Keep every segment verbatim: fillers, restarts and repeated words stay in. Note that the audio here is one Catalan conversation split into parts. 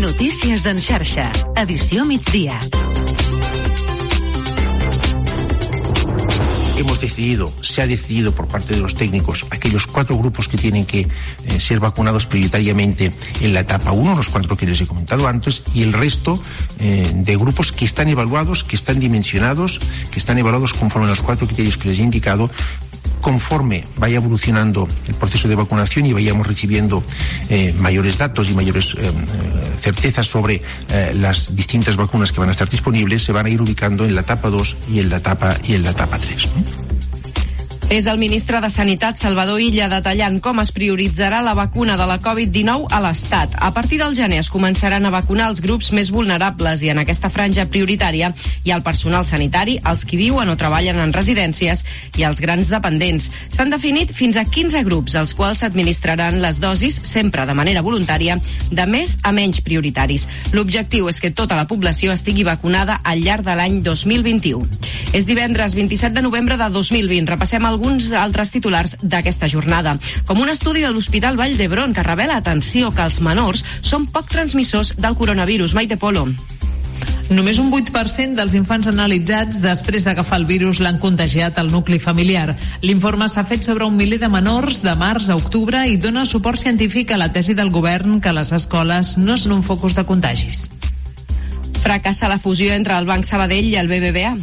Notícies en xarxa, edició migdia. Hemos decidido, se ha decidido por parte de los técnicos, aquellos cuatro grupos que tienen que eh, ser vacunados prioritariamente en la etapa uno, los cuatro que les he comentado antes, y el resto eh, de grupos que están evaluados, que están dimensionados, que están evaluados conforme a los cuatro criterios que les he indicado, conforme vaya evolucionando el proceso de vacunación y vayamos recibiendo eh, mayores datos y mayores eh, certezas sobre eh, las distintas vacunas que van a estar disponibles, se van a ir ubicando en la etapa dos y en la etapa, y en la etapa tres, ¿no? És el ministre de Sanitat, Salvador Illa, detallant com es prioritzarà la vacuna de la covid dinou a l'Estat. A partir del gener es començaran a vacunar els grups més vulnerables i en aquesta franja prioritària hi ha el personal sanitari, els qui viuen o treballen en residències i els grans dependents. S'han definit fins a quinze grups, als quals s'administraran les dosis, sempre de manera voluntària, de més a menys prioritaris. L'objectiu és que tota la població estigui vacunada al llarg de l'any dos mil vint-i-u. És divendres vint-i-set de novembre de dos mil vint. Repassem alguns altres titulars d'aquesta jornada, com un estudi de l'Hospital Vall d'Hebron que revela, atenció, que els menors són poc transmissors del coronavirus. Maite Polo. Només un vuit per cent dels infants analitzats després d'agafar el virus l'han contagiat al nucli familiar. L'informe s'ha fet sobre un miler de menors de març a octubre i dona suport científic a la tesi del govern que les escoles no són un focus de contagis. Fracassa la fusió entre el Banc Sabadell i el B B V A.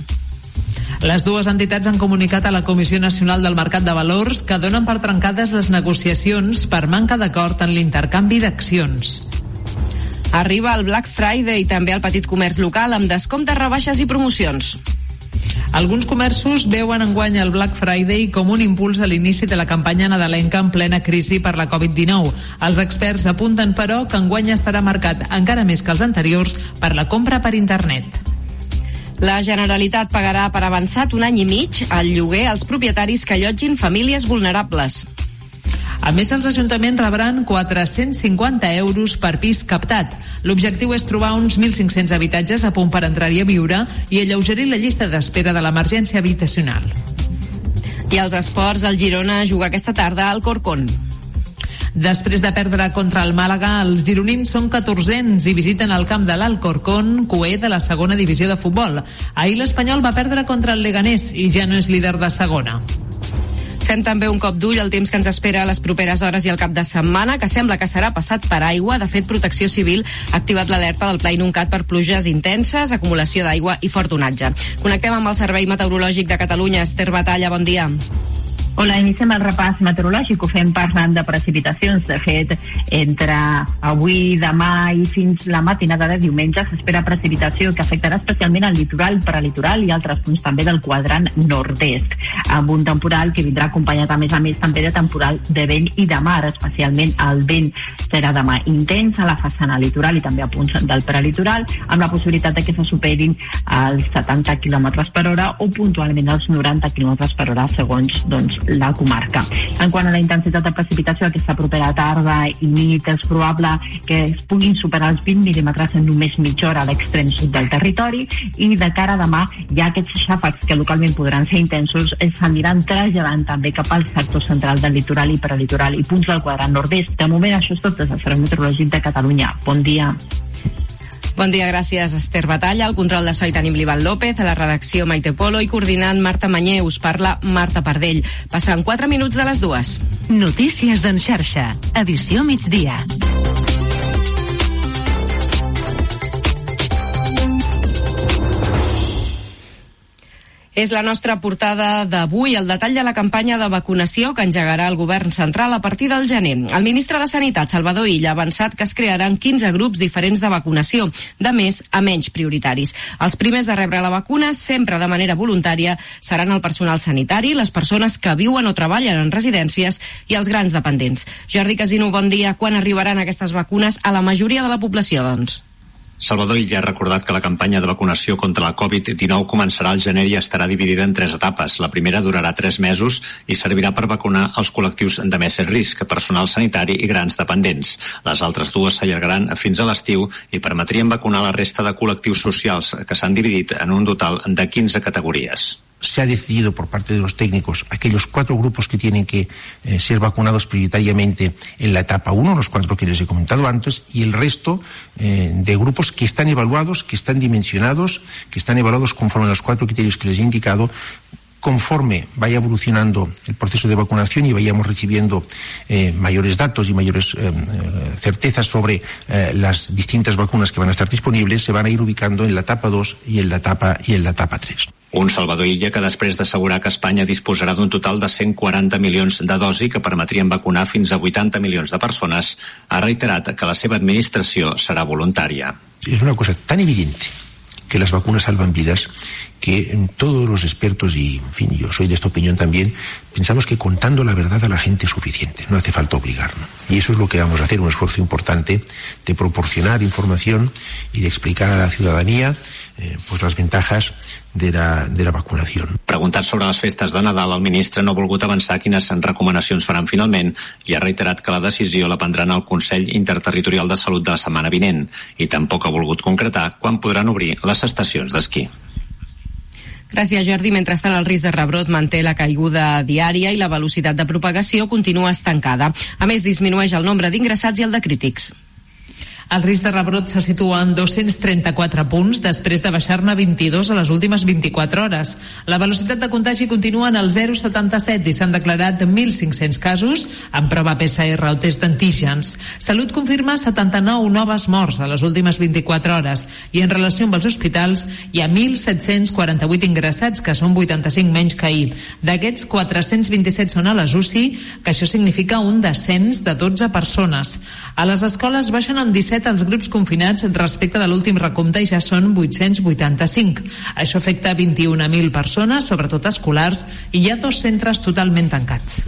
Les dues entitats han comunicat a la Comissió Nacional del Mercat de Valors que donen per trencades les negociacions per manca d'acord en l'intercanvi d'accions. Arriba el Black Friday i també el petit comerç local amb descomptes, rebaixes i promocions. Alguns comerços veuen enguany el Black Friday com un impuls a l'inici de la campanya nadalenca en plena crisi per la covid dinou. Els experts apunten, però, que enguany estarà marcat encara més que els anteriors per la compra per internet. La Generalitat pagarà per avançat un any i mig el lloguer als propietaris que allotgin famílies vulnerables. A més, els ajuntaments rebran quatre-cents cinquanta euros per pis captat. L'objectiu és trobar uns mil cinc-cents habitatges a punt per entrar-hi a viure i alleugerir la llista d'espera de l'emergència habitacional. I als esports, el Girona juga aquesta tarda al Corcón. Després de perdre contra el Màlaga, els gironins són catorzens i visiten el camp de l'Alcorcón, cuer de la segona divisió de futbol. Ahir l'Espanyol va perdre contra el Leganés i ja no és líder de segona. Fem també un cop d'ull al temps que ens espera a les properes hores i el cap de setmana, que sembla que serà passat per aigua. De fet, Protecció Civil ha activat l'alerta del Pla Inuncat per pluges intenses, acumulació d'aigua i fort onatge. Connectem amb el Servei Meteorològic de Catalunya. Esther Batalla, bon dia. Hola, iniciem el repàs meteorològic. Ho fem parlant de precipitacions. De fet, entre avui, demà i fins la matinada de diumenge s'espera precipitació que afectarà especialment el litoral, prelitoral i altres punts també del quadrant nord-est, amb un temporal que vindrà acompanyat a més a més també de temporal de vent i de mar, especialment el vent serà demà intens a la façana litoral i també a punts del prelitoral, amb la possibilitat de que se superin els setanta quilòmetres per hora o puntualment els noranta quilòmetres per hora segons, doncs, la comarca. En quant a la intensitat de precipitació, aquesta propera tarda i nit és probable que es puguin superar els vint mil·límetres en només mitja hora a l'extrem sud del territori i de cara a demà ja aquests xàfecs que localment podran ser intensos s'aniran traslladant també cap al sector central del litoral i prelitoral i punts del quadrant nord-est. De moment això és tot des del Servei Meteorològic de Catalunya. Bon dia. Bon dia, gràcies Esther Batalla. Al control de so hi tenim l'Ivan López, a la redacció Maite Polo i coordinant Marta Manyer. Us parla Marta Pardell. Passen quatre minuts de les dues. Notícies en xarxa, edició migdia. És la nostra portada d'avui, el detall de la campanya de vacunació que engegarà el govern central a partir del gener. El ministre de Sanitat, Salvador Illa, ha avançat que es crearan quinze grups diferents de vacunació, de més a menys prioritaris. Els primers de rebre la vacuna, sempre de manera voluntària, seran el personal sanitari, les persones que viuen o treballen en residències i els grans dependents. Jordi Casino, bon dia. Quan arribaran aquestes vacunes a la majoria de la població, doncs? Salvador Illa ha recordat que la campanya de vacunació contra la covid dinou començarà al gener i estarà dividida en tres etapes. La primera durarà tres mesos i servirà per vacunar els col·lectius de més risc, personal sanitari i grans dependents. Les altres dues s'allargaran fins a l'estiu i permetrien vacunar la resta de col·lectius socials que s'han dividit en un total de quinze categories. se ha decidido por parte de los técnicos aquellos cuatro grupos que tienen que eh, ser vacunados prioritariamente en la etapa uno, los cuatro que les he comentado antes, y el resto eh, de grupos que están evaluados, que están dimensionados, que están evaluados conforme a los cuatro criterios que les he indicado, conforme vaya evolucionando el proceso de vacunación y vayamos recibiendo eh, mayores datos y mayores eh, certezas sobre eh, las distintas vacunas que van a estar disponibles, se van a ir ubicando en la etapa dos y en la etapa, y en la etapa tres. Un Salvador Illa que després d'assegurar que Espanya disposarà d'un total de cent quaranta milions de dosi que permetrien vacunar fins a vuitanta milions de persones, ha reiterat que la seva administració serà voluntària. És una cosa tan evidente que las vacunas salvan vidas, que todos los expertos, y en fin, yo soy de esta opinión también, pensamos que contando la verdad a la gente es suficiente, no hace falta obligar, ¿no? Y eso es lo que vamos a hacer, un esfuerzo importante de proporcionar información y de explicar a la ciudadanía eh, pues las ventajas de la, de la vacunación. Preguntat sobre les festes de Nadal, el ministre no ha volgut avançar quines recomanacions faran finalment i ha reiterat que la decisió la prendran al Consell Interterritorial de Salut de la setmana vinent i tampoc ha volgut concretar quan podran obrir les estacions d'esquí. Gràcies, Jordi. Mentrestant, el risc de rebrot manté la caiguda diària i la velocitat de propagació continua estancada. A més, disminueix el nombre d'ingressats i el de crítics. El risc de rebrot se situa en dos-cents trenta-quatre punts després de baixar-ne vint-i-dos a les últimes vint-i-quatre hores. La velocitat de contagi continua en el zero coma setanta-set i s'han declarat mil cinc-cents casos amb prova P C R o test d'antígens. Salut confirma setanta-nou noves morts a les últimes vint-i-quatre hores i en relació amb els hospitals hi ha mil set-cents quaranta-vuit ingressats, que són vuitanta-cinc menys que ahir. D'aquests, quatre-cents vint-i-set són a les U C I, que això significa un descens de dotze persones. A les escoles baixen en disset els grups confinats respecte de l'últim recompte i ja són vuit-cents vuitanta-cinc. Això afecta vint-i-una mil persones, sobretot escolars, i hi ha dos centres totalment tancats.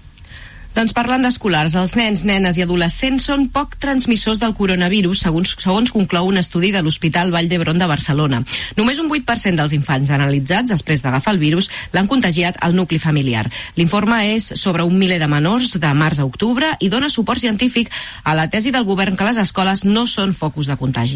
Doncs parlant d'escolars, els nens, nenes i adolescents són poc transmissors del coronavirus, segons, segons conclou un estudi de l'Hospital Vall d'Hebron de Barcelona. Només un vuit per cent dels infants analitzats després d'agafar el virus l'han contagiat al nucli familiar. L'informe és sobre un miler de menors de març a octubre i dona suport científic a la tesi del govern que les escoles no són focus de contagi.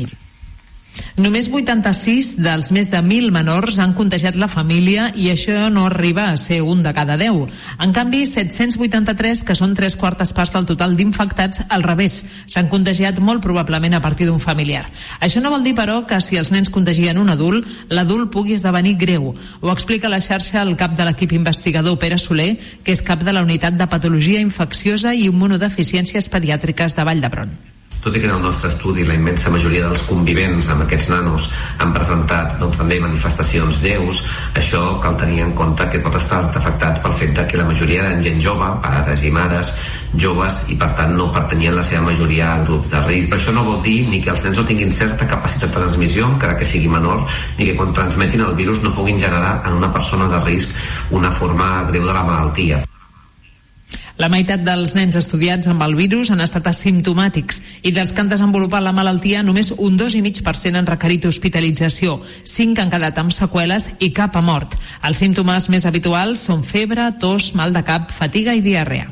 Només vuitanta-sis dels més de mil menors han contagiat la família i això no arriba a ser un de cada deu. En canvi, set-cents vuitanta-tres, que són tres quartes parts del total d'infectats, al revés, s'han contagiat molt probablement a partir d'un familiar. Això no vol dir, però, que si els nens contagien un adult, l'adult pugui esdevenir greu. Ho explica a la xarxa el cap de l'equip investigador, Pere Soler, que és cap de la unitat de patologia infecciosa i immunodeficiències pediàtriques de Vall d'Hebron. Tot i que en el nostre estudi la immensa majoria dels convivents amb aquests nanos han presentat doncs, també manifestacions lleus, això cal tenir en compte que pot estar afectat pel fet de que la majoria eren gent jove, pares i mares joves, i per tant no pertanyien la seva majoria a grups de risc. Però això no vol dir ni que els nens no tinguin certa capacitat de transmissió, encara que sigui menor, ni que quan transmetin el virus no puguin generar en una persona de risc una forma greu de la malaltia. La meitat dels nens estudiats amb el virus han estat asimptomàtics i dels que han desenvolupat la malaltia només un dos coma cinc per cent han requerit hospitalització, cinc han quedat amb seqüeles i cap ha mort. Els símptomes més habituals són febre, tos, mal de cap, fatiga i diarrea.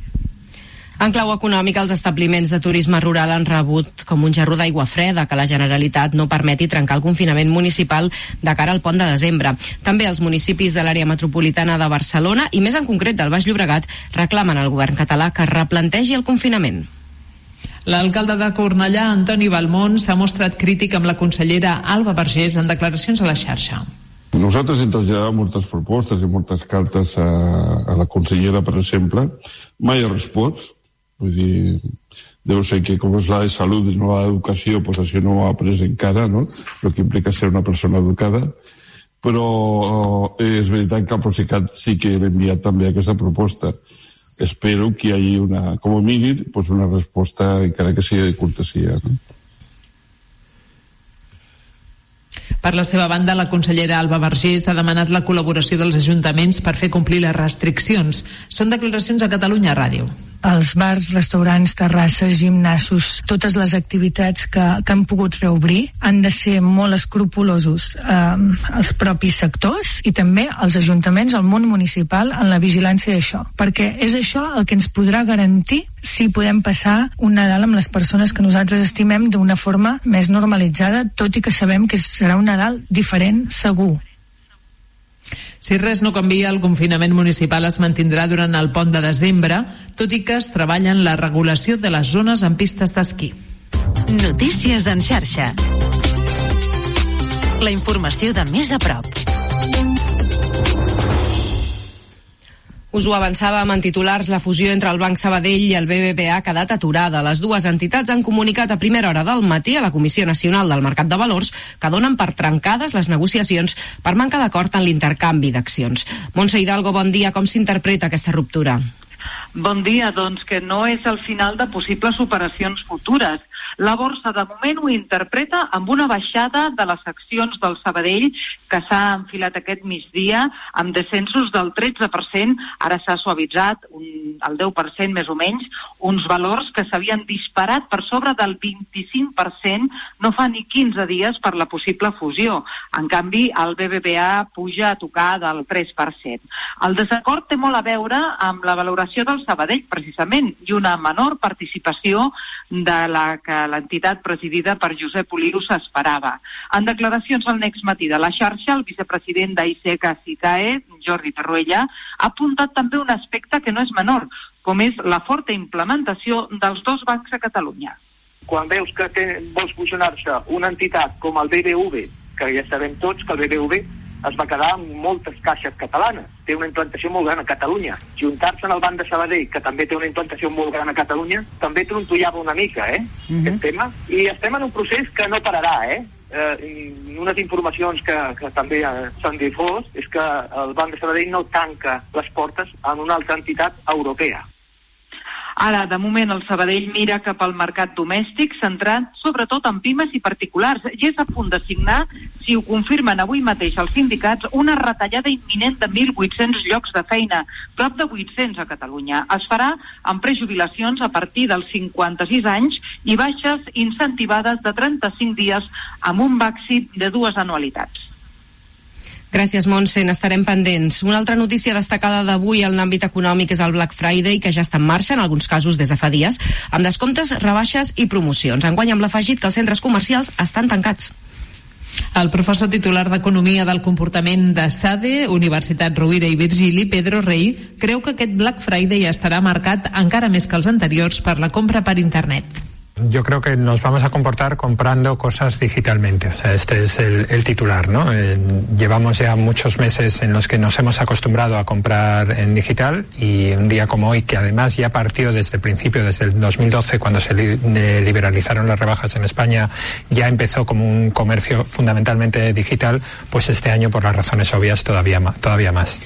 En clau econòmica, els establiments de turisme rural han rebut com un gerro d'aigua freda que la Generalitat no permeti trencar el confinament municipal de cara al pont de desembre. També els municipis de l'àrea metropolitana de Barcelona i més en concret del Baix Llobregat reclamen al govern català que replantegi el confinament. L'alcalde de Cornellà, Antoni Balmont, s'ha mostrat crític amb la consellera Alba Vergés en declaracions a la xarxa. Nosotros hem traslladat moltes propostes i moltes cartes a, a la consellera, per exemple. Mai ha respost. Vull dir, deu ser que com és la de salut i no la d'educació, pues això no ho ha après encara, no? El que implica ser una persona educada. Però eh, és veritat que al Procicat sí que he enviat també aquesta proposta. Espero que hi hagi una, com a mínim, pues una resposta encara que sigui de cortesia, no? Per la seva banda, la consellera Alba Vergés ha demanat la col·laboració dels ajuntaments per fer complir les restriccions. Són declaracions a Catalunya Ràdio. Els bars, restaurants, terrasses, gimnasos, totes les activitats que, que han pogut reobrir han de ser molt escrupulosos eh, els propis sectors i també els ajuntaments, el món municipal, en la vigilància d'això. Perquè és això el que ens podrà garantir si podem passar un Nadal amb les persones que nosaltres estimem d'una forma més normalitzada, tot i que sabem que serà un Nadal diferent, segur. Si res no canvia, el confinament municipal es mantindrà durant el pont de desembre, tot i que es treballa en la regulació de les zones amb pistes d'esquí. Notícies en xarxa. La informació de més a prop. Us ho avançàvem en titulars, la fusió entre el Banc Sabadell i el B B V A ha quedat aturada. Les dues entitats han comunicat a primera hora del matí a la Comissió Nacional del Mercat de Valors que donen per trencades les negociacions per manca d'acord en l'intercanvi d'accions. Montse Hidalgo, bon dia. Com s'interpreta aquesta ruptura? Bon dia, doncs que no és el final de possibles operacions futures. La borsa de moment ho interpreta amb una baixada de les accions del Sabadell que s'ha enfilat aquest migdia amb descensos del tretze per cent, ara s'ha suavitzat un, el deu per cent més o menys, uns valors que s'havien disparat per sobre del vint-i-cinc per cent no fa ni quinze dies per la possible fusió. En canvi, el B B V A puja a tocar del tres per cent. El desacord té molt a veure amb la valoració del Sabadell, precisament, i una menor participació de la que l'entitat presidida per Josep Oliru s'esperava. En declaracions al Next Matí de la xarxa, el vicepresident d'Aiseca-Sicae, Jordi Tarruella, ha apuntat també un aspecte que no és menor, com és la forta implementació dels dos bancs a Catalunya. Quan veus que té, vols fusionar-se una entitat com el B B V, que ja sabem tots que el B B V es va quedar amb moltes caixes catalanes, té una implantació molt gran a Catalunya. Juntar-se en el Banc de Sabadell, que també té una implantació molt gran a Catalunya, també trontollava una mica, eh, uh-huh. aquest tema. I estem en un procés que no pararà, eh. eh unes informacions que, que també eh, s'han difós és que el Banc de Sabadell no tanca les portes en una altra entitat europea. Ara, de moment, el Sabadell mira cap al mercat domèstic, centrat sobretot en pimes i particulars, i és a punt de signar, si ho confirmen avui mateix els sindicats, una retallada imminent de mil vuit-cents llocs de feina, prop de vuit-cents a Catalunya. Es farà amb prejubilacions a partir dels cinquanta-sis anys i baixes incentivades de trenta-cinc dies amb un màxim de dues anualitats. Gràcies, Montse. N'estarem pendents. Una altra notícia destacada d'avui en l'àmbit econòmic és el Black Friday, que ja està en marxa, en alguns casos des de fa dies, amb descomptes, rebaixes i promocions. Enguany amb l'afegit que els centres comercials estan tancats. El professor titular d'Economia del Comportament de SADE, Universitat Rovira i Virgili, Pedro Rey, creu que aquest Black Friday estarà marcat encara més que els anteriors per la compra per internet. Yo creo que nos vamos a comportar comprando cosas digitalmente. O sea, este es el, el titular, ¿no? Eh, llevamos ya muchos meses en los que nos hemos acostumbrado a comprar en digital y un día como hoy, que además ya partió desde el principio, desde el dos mil doce, cuando se li, eh, liberalizaron las rebajas en España, ya empezó como un comercio fundamentalmente digital, pues este año, por las razones obvias, todavía, todavía más.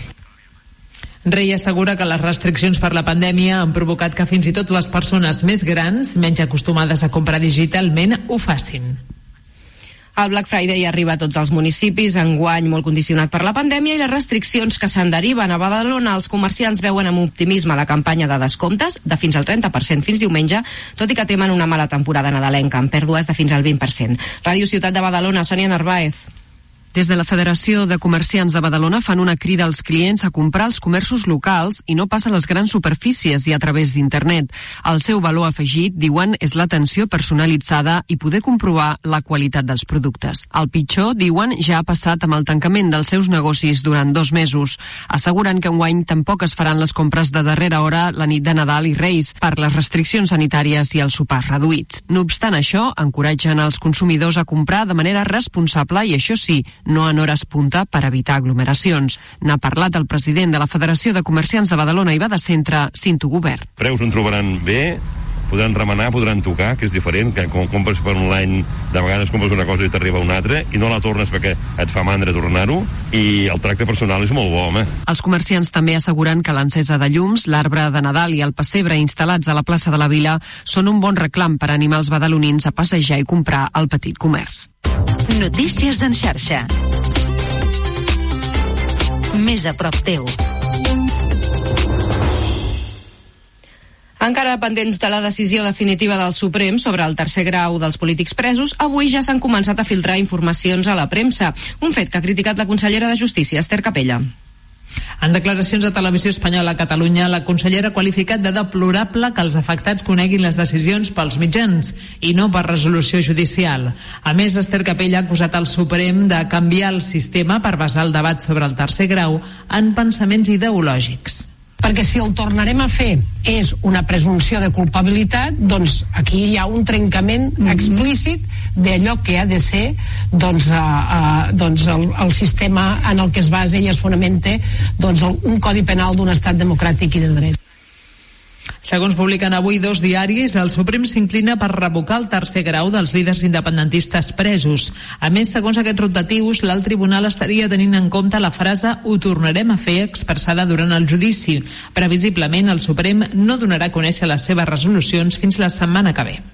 Rey assegura que les restriccions per la pandèmia han provocat que fins i tot les persones més grans, menys acostumades a comprar digitalment, ho facin. El Black Friday arriba a tots els municipis, enguany molt condicionat per la pandèmia i les restriccions que se'n deriven. A Badalona els comerciants veuen amb optimisme la campanya de descomptes de fins al trenta per cent fins diumenge, tot i que temen una mala temporada nadalenca, amb pèrdues de fins al vint per cent. Ràdio Ciutat de Badalona, Sònia Narváez. Des de la Federació de Comerciants de Badalona fan una crida als clients a comprar als comerços locals i no pas a les grans superfícies i a través d'internet. El seu valor afegit, diuen, és l'atenció personalitzada i poder comprovar la qualitat dels productes. El pitjor, diuen, ja ha passat amb el tancament dels seus negocis durant dos mesos. Asseguren que enguany tampoc es faran les compres de darrera hora la nit de Nadal i Reis per les restriccions sanitàries i els sopars reduïts. No obstant això, encoratgen els consumidors a comprar de manera responsable i, això sí, no en hores punta per evitar aglomeracions. N'ha parlat el president de la Federació de Comerciants de Badalona i Badecentre, Cinto Gubert. Preus en trobaran bé, podran remenar, podran tocar, que és diferent, que quan compres per online de vegades compres una cosa i t'arriba una altra i no la tornes perquè et fa mandra tornar-ho, i el tracte personal és molt bo, home. Els comerciants també asseguren que l'encesa de llums, l'arbre de Nadal i el pessebre instal·lats a la plaça de la Vila són un bon reclam per animar els badalonins a passejar i comprar al petit comerç. Notícies en xarxa. Més a prop teu. Encara pendents de la decisió definitiva del Suprem sobre el tercer grau dels polítics presos, avui ja s'han començat a filtrar informacions a la premsa, un fet que ha criticat la consellera de Justícia, Esther Capella. En declaracions a Televisió Espanyola a Catalunya, la consellera ha qualificat de deplorable que els afectats coneguin les decisions pels mitjans i no per resolució judicial. A més, Esther Capella ha acusat el Suprem de canviar el sistema per basar el debat sobre el tercer grau en pensaments ideològics. Perquè si el tornarem a fer és una presumpció de culpabilitat, doncs aquí hi ha un trencament mm-hmm. explícit d'allò que ha de ser doncs, uh, uh, doncs el, el sistema en el que es basa i es fonamenta doncs, el, un codi penal d'un estat democràtic i de dret. Segons publiquen avui dos diaris, el Suprem s'inclina per revocar el tercer grau dels líders independentistes presos. A més, segons aquests rotatius, l'alt tribunal estaria tenint en compte la frase «ho tornarem a fer» expressada durant el judici. Previsiblement, el Suprem no donarà a conèixer les seves resolucions fins la setmana que ve.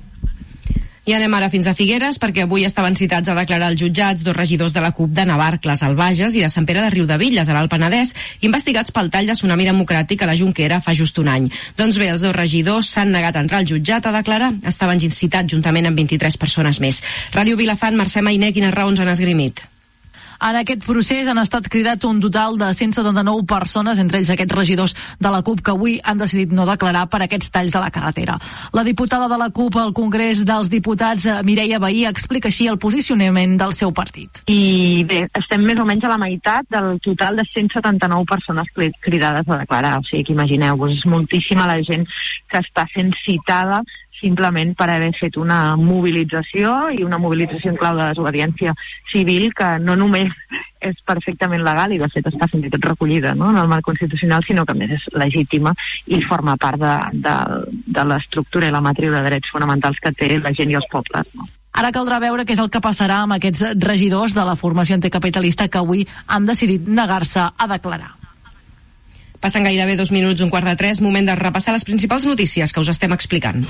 I anem ara fins a Figueres, perquè avui estaven citats a declarar als jutjats dos regidors de la CUP de Navarcles, al Bages, i de Sant Pere de Riudevilles, a l'Alt Penedès, investigats pel tall de Tsunami Democràtic a la Jonquera fa just un any. Doncs bé, els dos regidors s'han negat a entrar al jutjat a declarar. Estaven citats juntament amb vint-i-tres persones més. Ràdio Vilafant, Mercè Mainé, quines raons han esgrimit? En aquest procés han estat cridat un total de cent setanta-nou persones, entre ells aquests regidors de la CUP que avui han decidit no declarar per aquests talls de la carretera. La diputada de la CUP al Congrés dels Diputats, Mireia Vehí, explica així el posicionament del seu partit. I bé, estem més o menys a la meitat del total de cent setanta-nou persones cridades a declarar. O sigui que imagineu-vos, és moltíssima la gent que està sent citada simplement per haver fet una mobilització i una mobilització en clau de desobediència civil que no només és perfectament legal i de fet està fins i tot recollida, no?, en el marc constitucional, sinó que a més és legítima i forma part de, de, de l'estructura i la matriu de drets fonamentals que té la gent i els pobles, no? Ara caldrà veure què és el que passarà amb aquests regidors de la formació anticapitalista que avui han decidit negar-se a declarar. Passen gairebé dos minuts, un quart de tres, moment de repassar les principals notícies que us estem explicant.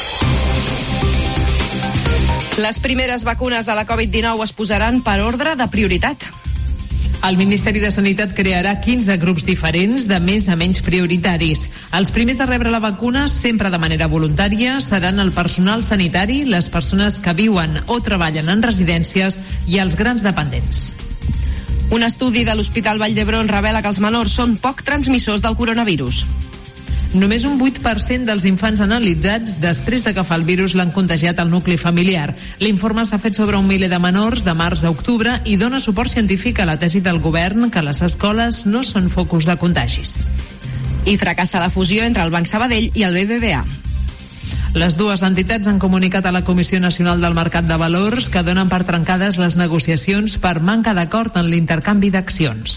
Les primeres vacunes de la covid dinou es posaran per ordre de prioritat. El Ministeri de Sanitat crearà quinze grups diferents de més a menys prioritaris. Els primers de rebre la vacuna, sempre de manera voluntària, seran el personal sanitari, les persones que viuen o treballen en residències i els grans dependents. Un estudi de l'Hospital Vall d'Hebron revela que els menors són poc transmissors del coronavirus. Només un vuit per cent dels infants analitzats després de que fa el virus l'han contagiat al nucli familiar. L'informe s'ha fet sobre un miler de menors de març a octubre i dona suport científic a la tesi del govern que les escoles no són focus de contagis. I fracassa la fusió entre el Banc Sabadell i el B B V A. Les dues entitats han comunicat a la Comissió Nacional del Mercat de Valors que donen per trencades les negociacions per manca d'acord en l'intercanvi d'accions.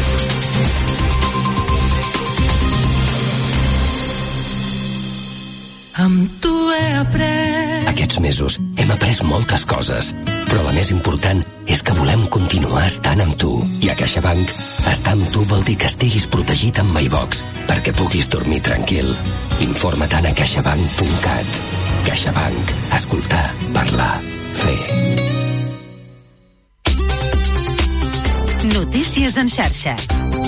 Amb tu he après. Aquests mesos hem après moltes coses, però la més important és que volem continuar estant amb tu. I a CaixaBank, estar amb tu vol dir que estiguis protegit amb MyBox, perquè puguis dormir tranquil. Informa't a caixabank punt cat. CaixaBank. Escoltar, parlar, fer. Notícies en xarxa.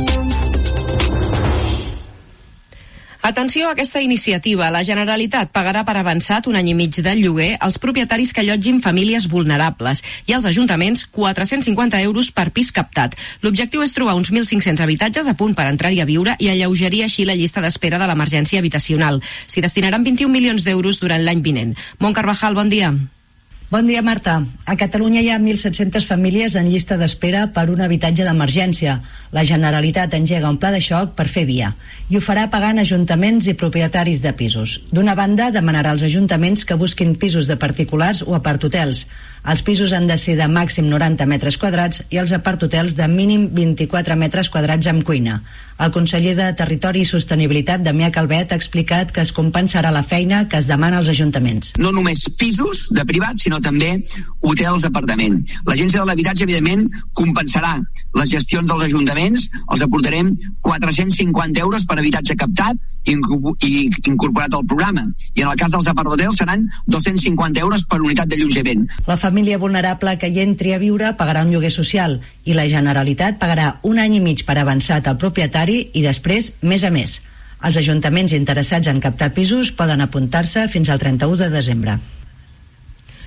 Atenció a aquesta iniciativa. La Generalitat pagarà per avançat un any i mig de lloguer als propietaris que allotgin famílies vulnerables i als ajuntaments quatre-cents cinquanta euros per pis captat. L'objectiu és trobar uns mil cinc-cents habitatges a punt per entrar-hi a viure i alleugerir així la llista d'espera de l'emergència habitacional. S'hi destinaran vint-i-un milions d'euros durant l'any vinent. Mont Carvajal, bon dia. Bon dia, Marta. A Catalunya hi ha mil set-centes famílies en llista d'espera per un habitatge d'emergència. La Generalitat engega un pla de xoc per fer via i ho farà pagant ajuntaments i propietaris de pisos. D'una banda, demanarà als ajuntaments que busquin pisos de particulars o aparthotels. Els pisos han de ser de màxim noranta metres quadrats i els aparthotels de mínim vint-i-quatre metres quadrats amb cuina. El conseller de Territori i Sostenibilitat, Damià Calvet, ha explicat que es compensarà la feina que es demana als ajuntaments. No només pisos de privats, sinó també hotels d'apartament. L'Agència de l'Habitatge, evidentment, compensarà les gestions dels ajuntaments. Els aportarem quatre-cents cinquanta euros per habitatge captat i incorporat al programa. I en el cas dels aparthotels seran dos-cents cinquanta euros per unitat d'allotjament. La família vulnerable que hi entri a viure pagarà un lloguer social i la Generalitat pagarà un any i mig per avançat al propietari i després més a més. Els ajuntaments interessats en captar pisos poden apuntar-se fins al trenta-u de desembre.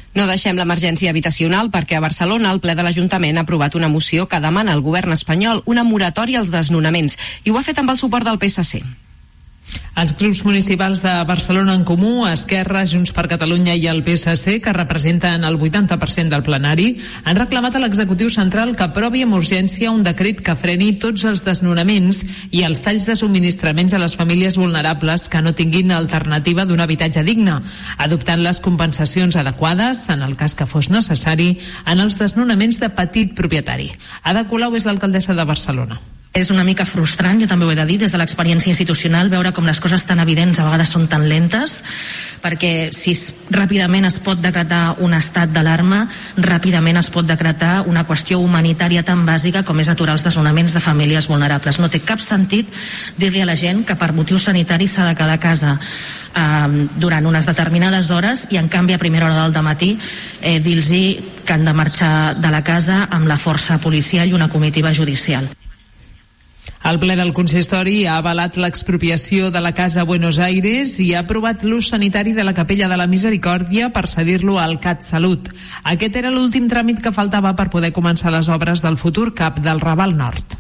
No deixem l'emergència habitacional perquè a Barcelona el ple de l'Ajuntament ha aprovat una moció que demana al govern espanyol una moratòria als desnonaments i ho ha fet amb el suport del P S C. Els grups municipals de Barcelona en Comú, Esquerra, Junts per Catalunya i el P S C, que representen el vuitanta per cent del plenari, han reclamat a l'executiu central que aprovi amb urgència un decret que freni tots els desnonaments i els talls de subministraments a les famílies vulnerables que no tinguin alternativa d'un habitatge digne, adoptant les compensacions adequades, en el cas que fos necessari, en els desnonaments de petit propietari. Ada Colau és l'alcaldessa de Barcelona. És una mica frustrant, jo també ho he de dir, des de l'experiència institucional, veure com les coses tan evidents a vegades són tan lentes, perquè si ràpidament es pot decretar un estat d'alarma, ràpidament es pot decretar una qüestió humanitària tan bàsica com és aturar els desnonaments de famílies vulnerables. No té cap sentit dir-li a la gent que per motius sanitaris s'ha de quedar a casa eh, durant unes determinades hores i en canvi a primera hora del dematí eh, dir-los que han de marxar de la casa amb la força policial i una comitiva judicial. El ple del consistori ha avalat l'expropiació de la Casa Buenos Aires i ha aprovat l'ús sanitari de la Capella de la Misericòrdia per cedir-lo al CatSalut. Aquest era l'últim tràmit que faltava per poder començar les obres del futur C A P del Raval Nord.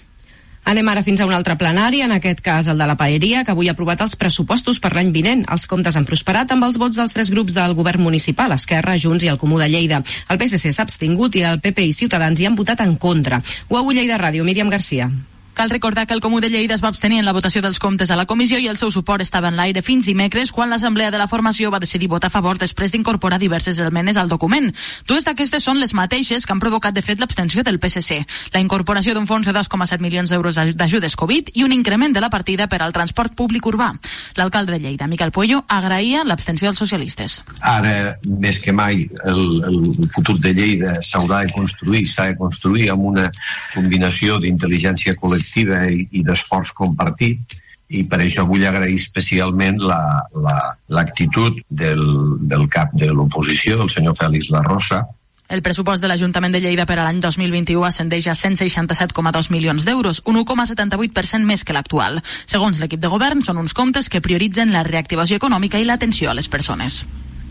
Anem ara fins a un altre plenari, en aquest cas el de la Paeria, que avui ha aprovat els pressupostos per l'any vinent. Els comptes han prosperat amb els vots dels tres grups del govern municipal, Esquerra, Junts i el Comú de Lleida. El P S C s'ha abstingut i el P P i Ciutadans hi han votat en contra. Ho ha Lleida Ràdio, Míriam Garcia. Cal recordar que el Comú de Lleida es va abstenir en la votació dels comptes a la comissió i el seu suport estava en l'aire fins dimecres, quan l'Assemblea de la Formació va decidir votar a favor després d'incorporar diverses esmenes al document. Dues d'aquestes són les mateixes que han provocat de fet l'abstenció del P S C. La incorporació d'un fons de dos coma set milions d'euros d'ajudes Covid i un increment de la partida per al transport públic urbà. L'alcalde de Lleida, Miquel Puello, agraïa l'abstenció dels socialistes. Ara, més que mai, el, el futur de Lleida s'haurà de construir, s'ha de construir amb una combinació d'intel·ligència col·lectiva i, i d'esforç compartit, i per això vull agrair especialment la, la, l'actitud del, del cap de l'oposició, del senyor Fèlix La Rosa. El pressupost de l'Ajuntament de Lleida per a l'any dos mil vint-i-u ascendeix a cent seixanta-set coma dos milions d'euros, un u coma setanta-vuit per cent més que l'actual. Segons l'equip de govern, són uns comptes que prioritzen la reactivació econòmica i l'atenció a les persones.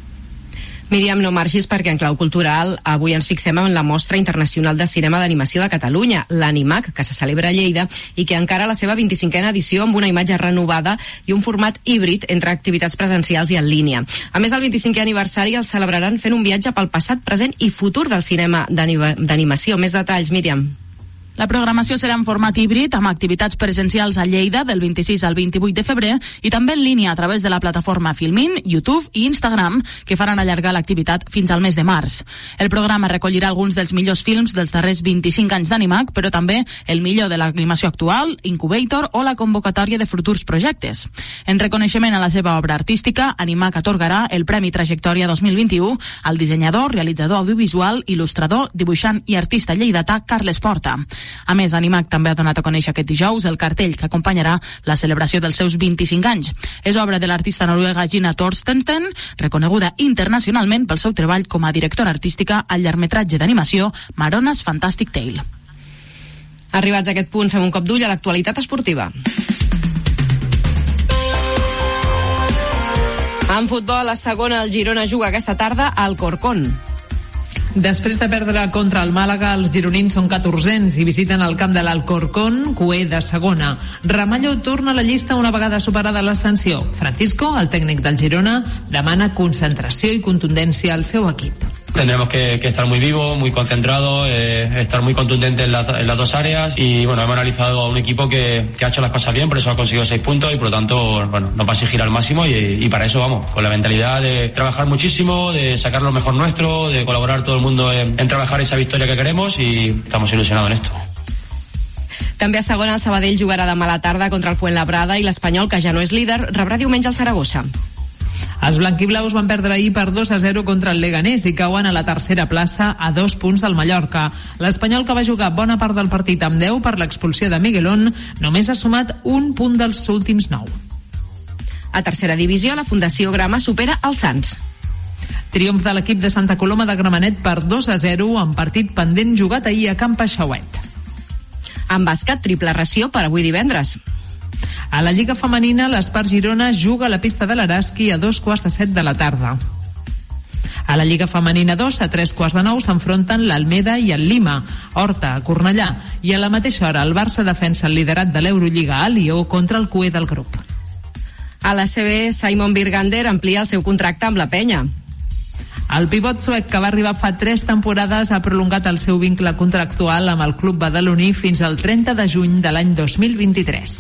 Míriam, no marxis perquè en clau cultural avui ens fixem en la Mostra Internacional de Cinema d'Animació de Catalunya, l'Animac, que se celebra a Lleida i que encara la seva vint-i-cinquena edició amb una imatge renovada i un format híbrid entre activitats presencials i en línia. A més, el vint-i-cinquè aniversari el celebraran fent un viatge pel passat, present i futur del cinema d'animació. Més detalls, Míriam. La programació serà en format híbrid, amb activitats presencials a Lleida del vint-i-sis al vint-i-vuit de febrer i també en línia a través de la plataforma Filmin, YouTube i Instagram, que faran allargar l'activitat fins al mes de març. El programa recollirà alguns dels millors films dels darrers vint-i-cinc anys d'Animac, però també el millor de l'animació actual, Incubator o la convocatòria de futurs projectes. En reconeixement a la seva obra artística, Animac atorgarà el Premi Trajectòria dos mil vint-i-u al dissenyador, realitzador audiovisual, il·lustrador, dibuixant i artista lleidatà Carles Porta. A més, Animac també ha donat a conèixer aquest dijous el cartell que acompanyarà la celebració dels seus vint-i-cinc anys. És obra de l'artista noruega Gina Thorstensen, reconeguda internacionalment pel seu treball com a directora artística al llargmetratge d'animació Marona's Fantastic Tale. Arribats a aquest punt, fem un cop d'ull a l'actualitat esportiva. En futbol, a segona, el Girona juga aquesta tarda al Corcón. Després de perdre contra el Màlaga, els gironins són catorzens i visiten el camp de l'Alcorcón, cué de segona. Ramallo torna a la llista una vegada superada l'ascensió. Francisco, el tècnic del Girona, demana concentració i contundència al seu equip. Tendremos que, que estar muy vivos, muy concentrados, eh, estar muy contundentes en, la, en las dos áreas y bueno, hemos analizado a un equipo que, que ha hecho las cosas bien, por eso ha conseguido seis puntos y por lo tanto bueno, nos va a exigir al máximo y, y para eso vamos, con la mentalidad de trabajar muchísimo, de sacar lo mejor nuestro, de colaborar todo el mundo en, en trabajar esa victoria que queremos y estamos ilusionados en esto. També a segona, el Sabadell jugarà demà a la tarda contra el Fuenlabrada i l'Espanyol, que ja no és líder, rebrà diumenge el Saragossa. Els blanquiblaus van perdre ahir per dos a zero contra el Leganés i cauen a la tercera plaça a dos punts del Mallorca. L'Espanyol, que va jugar bona part del partit amb deu per l'expulsió de Miguelón, només ha sumat un punt dels últims nou. A tercera divisió, la Fundació Grama supera el Sants. Triomf de l'equip de Santa Coloma de Gramenet per dos a zero en partit pendent jugat ahir a Camp Peixauet. En bàsquet, triple ració per avui divendres. A la Lliga Femenina, l'Espar Girona juga a la pista de l'Araski a dos quarts de set de la tarda. A la Lliga Femenina dos, a tres quarts de nou, s'enfronten l'Almeda i el Lima, Horta a Cornellà, i a la mateixa hora el Barça defensa el liderat de l'Eurolliga a Lió contra el cuer del grup. A la C B, Simon Birgander amplia el seu contracte amb la Penya. El pivot suec, que va arribar fa tres temporades, ha prolongat el seu vincle contractual amb el club badaloní fins al trenta de juny de l'any dos mil vint-i-tres.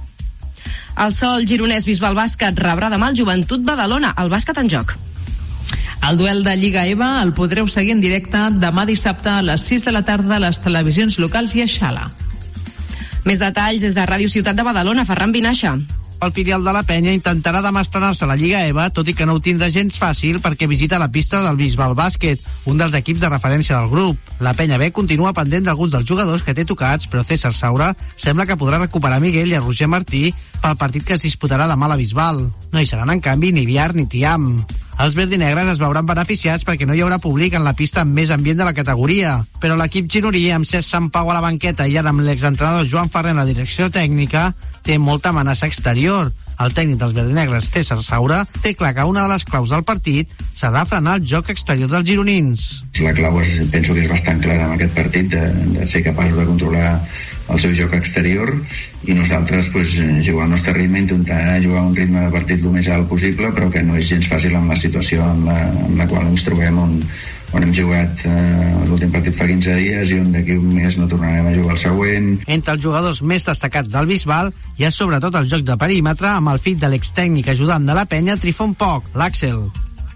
El Sol gironès Bisbal Bàsquet rebrà demà el Joventut Badalona, el bàsquet en joc. El duel de Lliga E V A el podreu seguir en directe demà dissabte a les sis de la tarda a les televisions locals i a Xala. Més detalls des de Ràdio Ciutat de Badalona, Ferran Vinaixa. El filial de la Penya intentarà demà estrenar-se a la Lliga E V A, tot i que no ho tindrà gens fàcil perquè visita la pista del Bisbal Bàsquet, un dels equips de referència del grup. La Penya B continua pendent d'alguns dels jugadors que té tocats, però César Saura sembla que podrà recuperar Miguel i a Roger Martí pel partit que es disputarà demà a la Bisbal. No hi seran, en canvi, ni Biar ni Tiam. Els verdinegres es veuran beneficiats perquè no hi haurà públic en la pista amb més ambient de la categoria, però l'equip gironí, amb Cesc Sampau a la banqueta i ara amb l'exentrenador Joan Ferrer en la direcció tècnica, té molta amenaça exterior. El tècnic dels verdinegres, César Saura, té clar que una de les claus del partit serà frenar el joc exterior dels gironins. La clau és, penso que és bastant clara en aquest partit, de, de ser capaços de controlar el seu joc exterior i nosaltres pues, jugar al nostre ritme, intentar jugar a un ritme de partit el més alt possible, però que no és gens fàcil en la situació en la, en la qual ens trobem, on, on hem jugat eh, l'últim partit fa quinze dies i on d'aquí un mes no tornarem a jugar el següent. Entre els jugadors més destacats del Bisbal hi ha sobretot el joc de perímetre amb el fill de l'extècnic ajudant de la Penya, Trifon Poc, l'Àxel.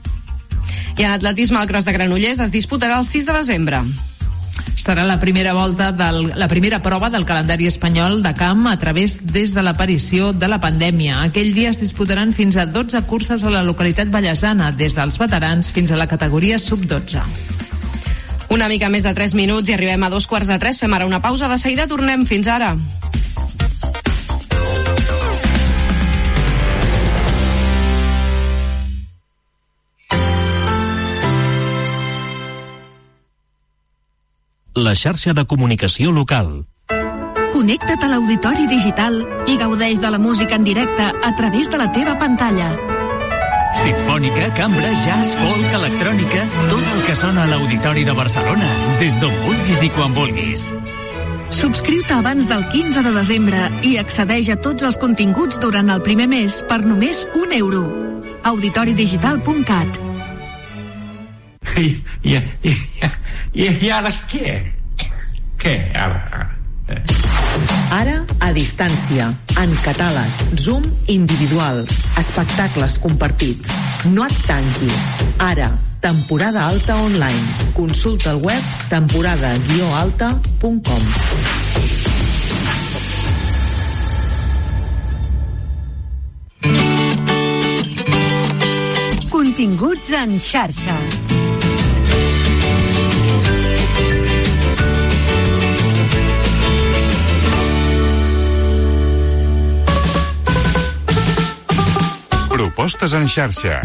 I en atletisme, el Cros de Granollers es disputarà el sis de desembre. Serà la primera volta del, la primera prova del calendari espanyol de camp a través des de l'aparició de la pandèmia. Aquell dia es disputaran fins a dotze curses a la localitat vallesana, des dels veterans fins a la categoria sub dotze. Una mica més de tres minuts i arribem a dos quarts de tres. Fem ara una pausa, de seguida tornem. Fins ara. La xarxa de comunicació local. Connecta't a l'Auditori Digital i gaudeix de la música en directe a través de la teva pantalla. Simfònica, cambra, jazz, folk, electrònica, tot el que sona a l'Auditori de Barcelona, des d'on vulguis i quan vulguis. Subscriu-te abans del quinze de desembre i accedeix a tots els continguts durant el primer mes per només un euro. auditori digital punt cat. I, i, i, i, i ara què? Què? Ara, eh. Ara, a distància, en catàleg, Zoom individual, espectacles compartits. No et tanquis. Ara, temporada alta online. Consulta el web temporada guió alta punt com. Continguts en xarxa. Propostes en xarxa.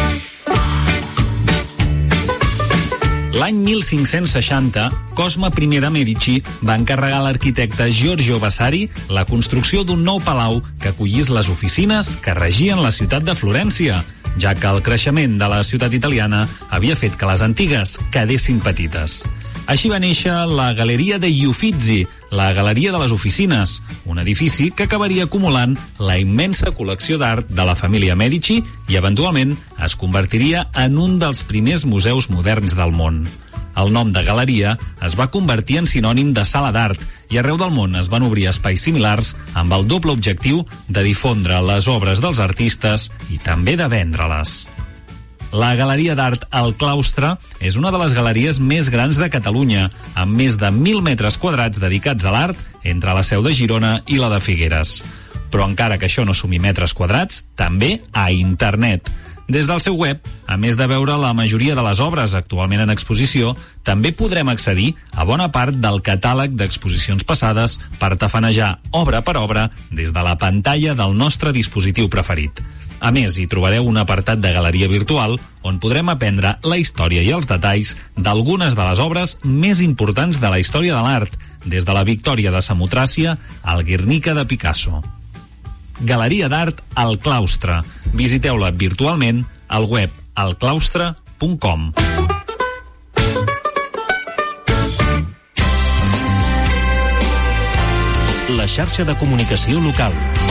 L'any mil cinc-cents seixanta, Cosme I de Medici va encarregar a l'arquitecte Giorgio Vasari la construcció d'un nou palau que acollís les oficines que regien la ciutat de Florència, ja que el creixement de la ciutat italiana havia fet que les antigues quedessin petites. Així va néixer la Galleria degli Uffizi, la Galeria de les Oficines, un edifici que acabaria acumulant la immensa col·lecció d'art de la família Medici i eventualment es convertiria en un dels primers museus moderns del món. El nom de galeria es va convertir en sinònim de sala d'art i arreu del món es van obrir espais similars amb el doble objectiu de difondre les obres dels artistes i també de vendre-les. La Galeria d'Art al Claustre és una de les galeries més grans de Catalunya, amb més de mil metres quadrats dedicats a l'art entre la seu de Girona i la de Figueres. Però encara que això no sumi metres quadrats, també a internet. Des del seu web, a més de veure la majoria de les obres actualment en exposició, també podrem accedir a bona part del catàleg d'exposicions passades per tafanejar obra per obra des de la pantalla del nostre dispositiu preferit. A més, hi trobareu un apartat de galeria virtual on podrem aprendre la història i els detalls d'algunes de les obres més importants de la història de l'art, des de la Victòria de Samotràcia al Guernica de Picasso. Galeria d'Art al Claustre. Visiteu-la virtualment al web alclaustre punt com. La xarxa de comunicació local.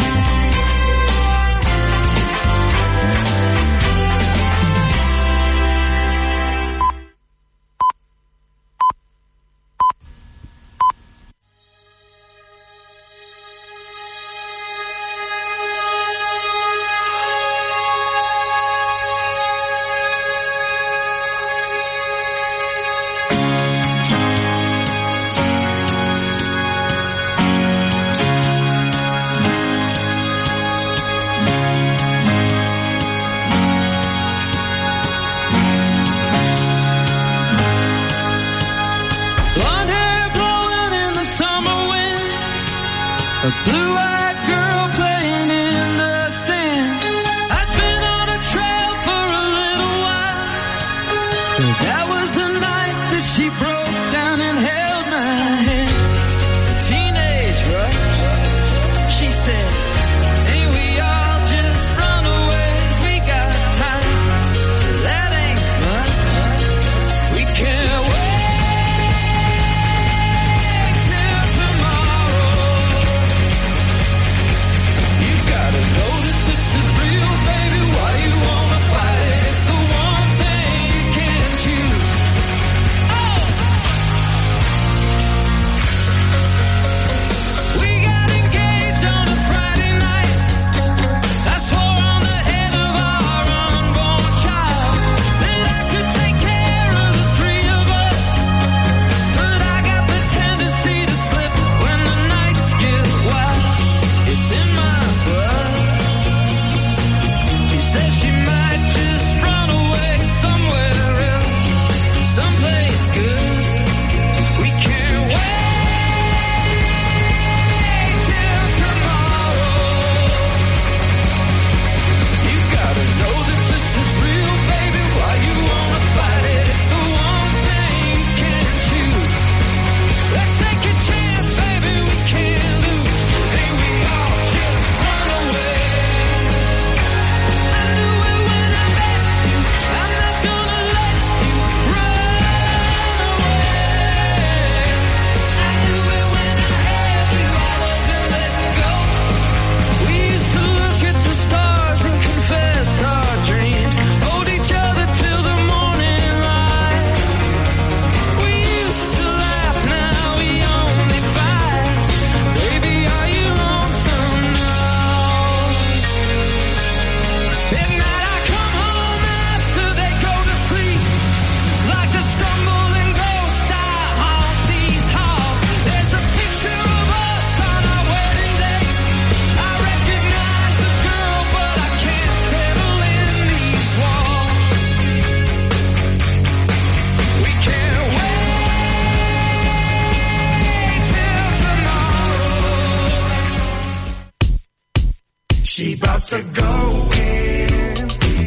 She about to go in.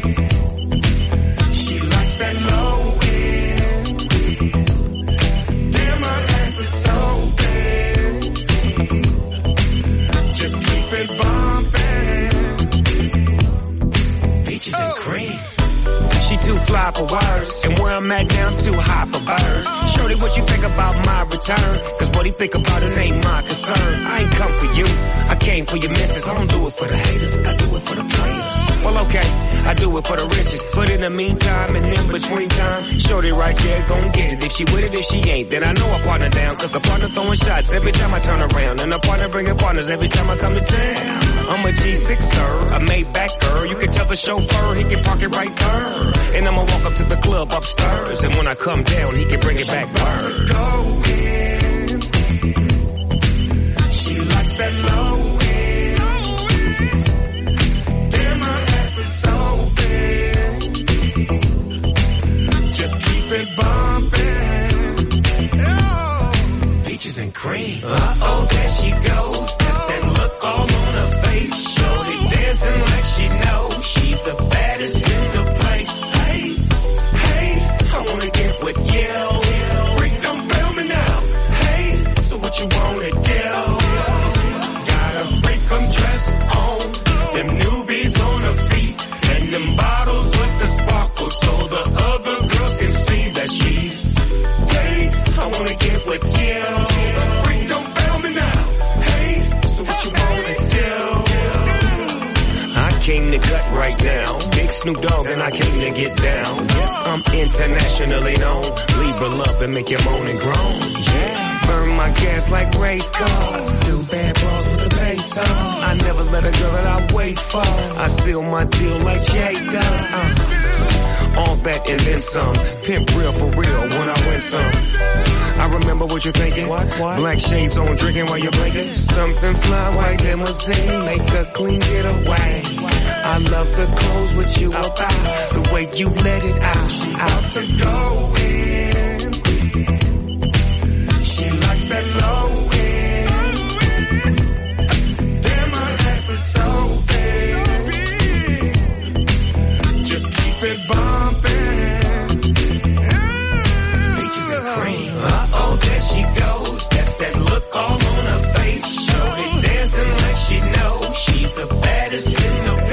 She likes that low end. Damn, her ass is so big. Just keep it bumping. Peaches and cream. She too fly for words, and where I'm at now, I'm too high for birds. Shorty, what you think about my return? Cause what he think about it ain't my concern. I ain't come for you, I came for your missus. I don't do it for the haters, I do it for the players. Well, okay, I do it for the riches, but in the meantime and in between time, shorty right there gon' get it. If she with it, if she ain't, then I know I partner down. Cause the partner throwing shots every time I turn around, and the partner bringing partners every time I come to town. I'm a G sixer, a Maybach girl. You can tell the chauffeur, he can park it right there. And I'ma walk up to the club upstairs, and when I come down, he can bring it back word. Go in. She likes that low end. Damn, her ass is so big. Just keep it bumping. Oh. Peaches and cream. Uh-oh, there she goes. Just that look all on her face. Shorty dancing like she knows she's the baddest in the place. I wanna get with you. Freak, don't fail me now. Hey, so what you wanna do? Got a freak, I'm dressed on. Them newbies on her feet. And them bottles with the sparkle. So the other Snoop Dogg and I came to get down. I'm internationally known. Libra love and make you moan and groan. Yeah. Burn my gas like race cars. Do bad bras with the bass on. I never let a girl that I wait for. I seal my deal like Jay does. Uh. All that and then some. Pimp real for real when I win some. I remember what you're thinking. What? What? Black shades on, drinking while you're blinking. Something fly, white limousine, make a clean getaway. I love the clothes with you about, the way you let it out. She out to go in. She likes that low end. Damn, her ass is so big. Just keep it bumping. Peaches and cream. Uh-oh, there she goes. That's that look all on her face. Shorty dancing like she knows she's the baddest in the place.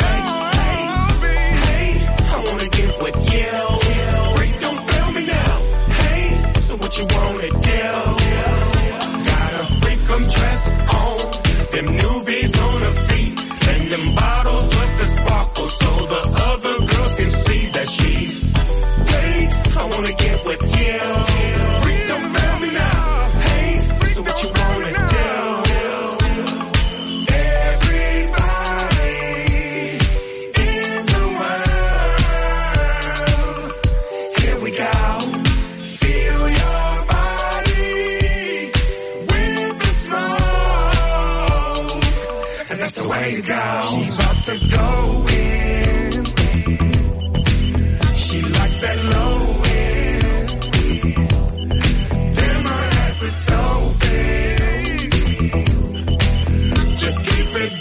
You wanna do? Got a freak from dress on, them newbies on her feet, and them bottles with the sparkle, so the other girls can see that she's hey, I wanna get with you. Freak, don't fail me now. Hey, so what you wanna do? Everybody in the world, here we go. That's the way to go. She's about to go in. She likes that low end. Damn, her ass is so big. Just keep it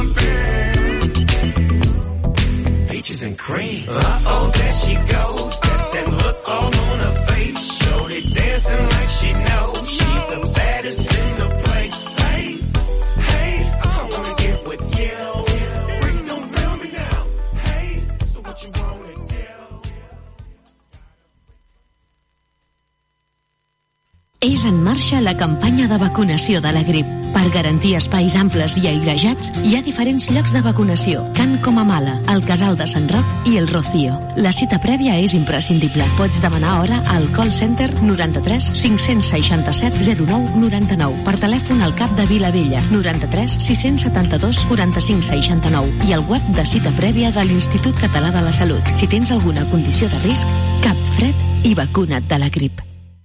bumping. Peaches and cream. Uh-oh, there she goes. That's that look all on her face. Shorty dancing like she knows she's the baddest in the place. Hey, hey, I wanna get with you. Freak, don't fail me now. Hey, so what you wanna do? És en marxa la campanya de vacunació de la grip. Per garantir espais amples i airejats, hi ha diferents llocs de vacunació, Can Comamala, el Casal de Sant Roc i el Rocío. La cita prèvia és imprescindible. Pots demanar hora al call center noranta-tres cinc-cents seixanta-set zero nou noranta-nou, per telèfon al Cap de Vilavella noranta-tres sis-cents setanta-dos quaranta-cinc seixanta-nou i al web de cita prèvia de l'Institut Català de la Salut. Si tens alguna condició de risc, cap fred i vacuna't de la grip.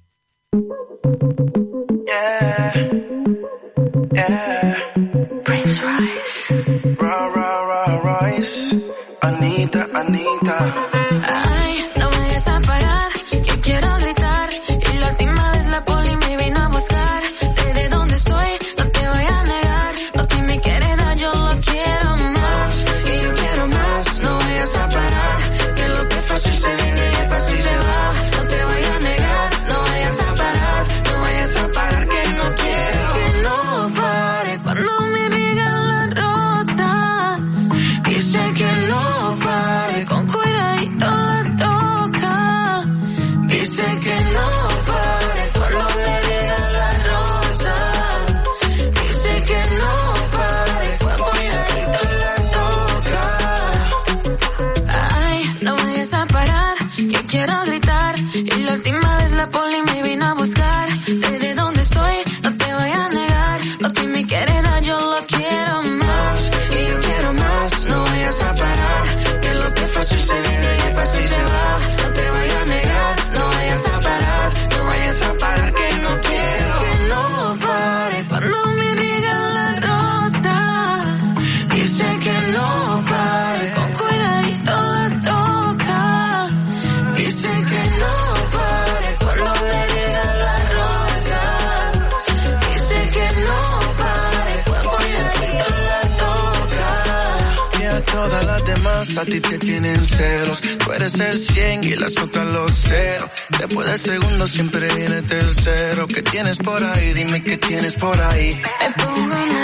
Yeah, yeah. Prince Royce. Ra, ra, ra, Royce. Anita, Anita. Ay, no me vayas a parar, que quiero gritar. Y la última vez la poli me vino a buscar. Desde donde estoy, no te voy a negar. Lo que me quieres dar, yo lo quiero más. Y yo quiero más, no vayas a parar. Que lo que fácil se viene y es fácil se va. No te voy a negar, no vayas a parar. No vayas a parar, que no quiero que no pare. Cuando me regala rosa, dice que no pare. Con cuidadito la toca. Dice que no pare. Cuando me regala rosa, dice que no pare. Con cuidadito la toca. Ay, no vayas a parar, que quiero gritar. Y la última vez la poli me vino a buscar. Desde donde estoy, no te voy a negar. Lo que me quieres dar, yo lo quiero más. Y yo quiero más, no vayas a parar. Que lo que fácil se viene y es fácil se va. No te voy a negar, no vayas a parar. No vayas a parar, que no quiero que no pare. Cuando me regala rosa, dice que no pare. Con cuidadito la toca. Dice que no pare. Cuando me regala rosa, dice que no pare. Con cuidadito la toca. Y a todas las demás a ti te tienen celos. Tú eres el cien y las otras los cero. Después del segundo siempre viene el tercero. ¿Qué tienes por ahí? Dime qué tienes por ahí. Me pongo